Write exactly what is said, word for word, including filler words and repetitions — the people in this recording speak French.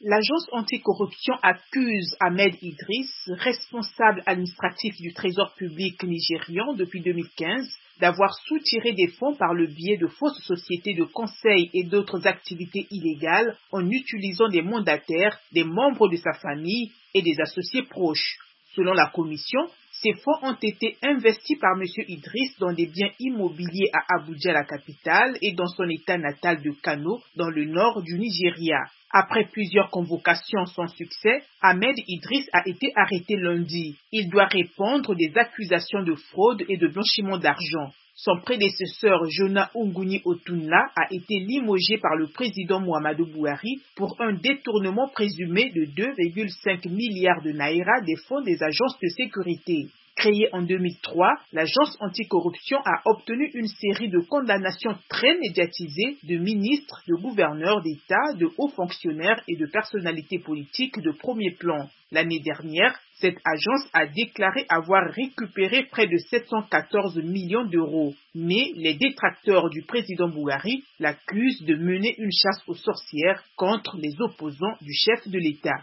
L'agence anticorruption accuse Ahmed Idriss, responsable administratif du Trésor public nigérian depuis deux mille quinze, d'avoir soutiré des fonds par le biais de fausses sociétés de conseil et d'autres activités illégales en utilisant des mandataires, des membres de sa famille et des associés proches. Selon la commission, ces fonds ont été investis par M. Idriss dans des biens immobiliers à Abuja, la capitale, et dans son état natal de Kano, dans le nord du Nigeria. Après plusieurs convocations sans succès, Ahmed Idriss a été arrêté lundi. Il doit répondre des accusations de fraude et de blanchiment d'argent. Son prédécesseur Jonah Unguni Otunla a été limogé par le président Muhammadu Buhari pour un détournement présumé de deux virgule cinq milliards de naira des fonds des agences de sécurité. Créée en deux mille trois, l'agence anticorruption a obtenu une série de condamnations très médiatisées de ministres, de gouverneurs d'État, de hauts fonctionnaires et de personnalités politiques de premier plan. L'année dernière, cette agence a déclaré avoir récupéré près de sept cent quatorze millions d'euros. Mais les détracteurs du président Buhari l'accusent de mener une chasse aux sorcières contre les opposants du chef de l'État.